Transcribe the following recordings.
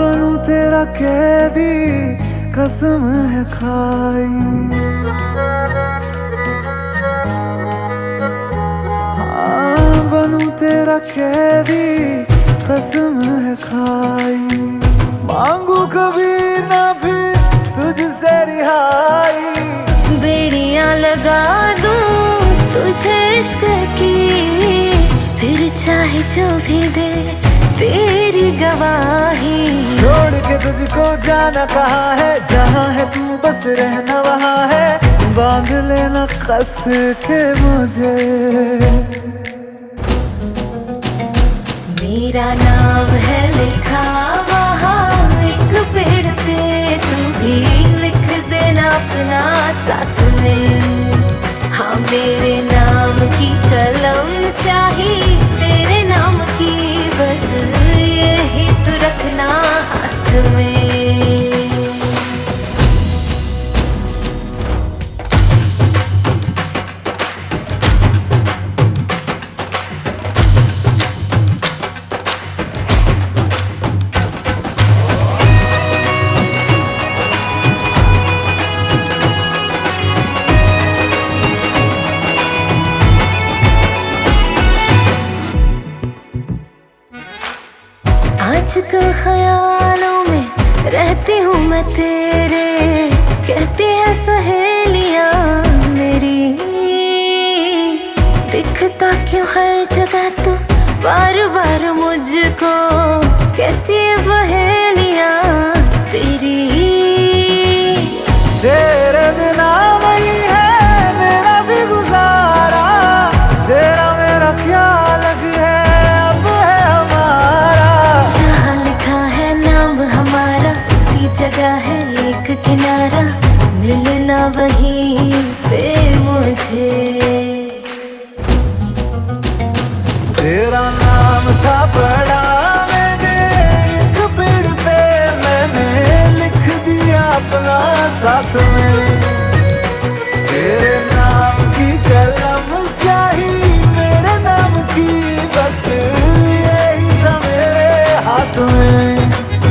बनूं तेरा कैदी कसम है खाई। हाँ बनूं तेरा कैदी कसम है खाई। मांगू कभी ना फिर तुझसे रिहाई। बेड़ियां लगा दूं तुझे इश्क की, फिर चाहे जो भी दे तेरी गवाही। छोड़ के तुझको जाना कहाँ है, जहाँ है तू बस रहना वहाँ है। बांध लेना कस के मुझे। मेरा नाम है लिखा वहाँ एक पेड़ पे, तू भी लिख देना अपना साथ में। हाँ मेरे नाम की कलम स्याही तेरे नाम की, बस यही तो रखना हाथ में। आजकल ख्यालों में रहती हूँ मैं तेरे, कहती है सहेलियाँ मेरी। दिखता क्यों हर जगह तू बार बार मुझको, कैसी पहेलियाँ तेरी। तेरे बिना नहीं है मेरा भी गुजारा, तेरा मेरा क्या लग है अब है हमारा। जहाँ लिखा है नाम हमारा उसी जगह है एक किनारा, मिलना वहीं पे मुझे। तेरा नाम था पढ़ा मैंने एक पेड़ पे, मैंने लिख दिया अपना साथ में। तेरे नाम की कलम स्याही मेरे नाम की, बस यही था मेरे हाथ में।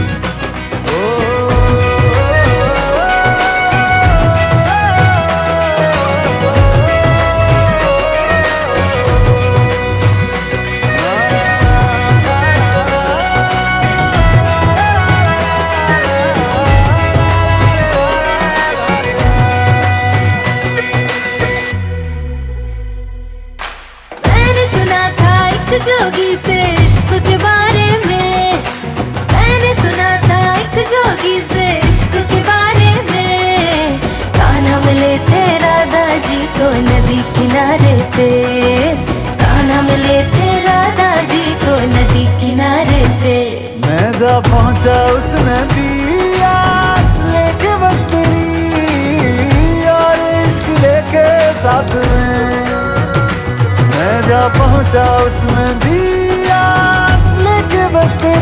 जोगी से इश्क के बारे में, मैंने सुना था एक जोगी से इश्क के बारे में। कान्हा मिले थे राधा जी को नदी किनारे पे, कान्हा मिले थे राधा जी को नदी किनारे पे। मैं जा पहुंचा उस नदी आस लेके बस तेरी, और इश्क लेके साथ में। मैं जा पहुंचा उस नदी आस लेके बस तेरी।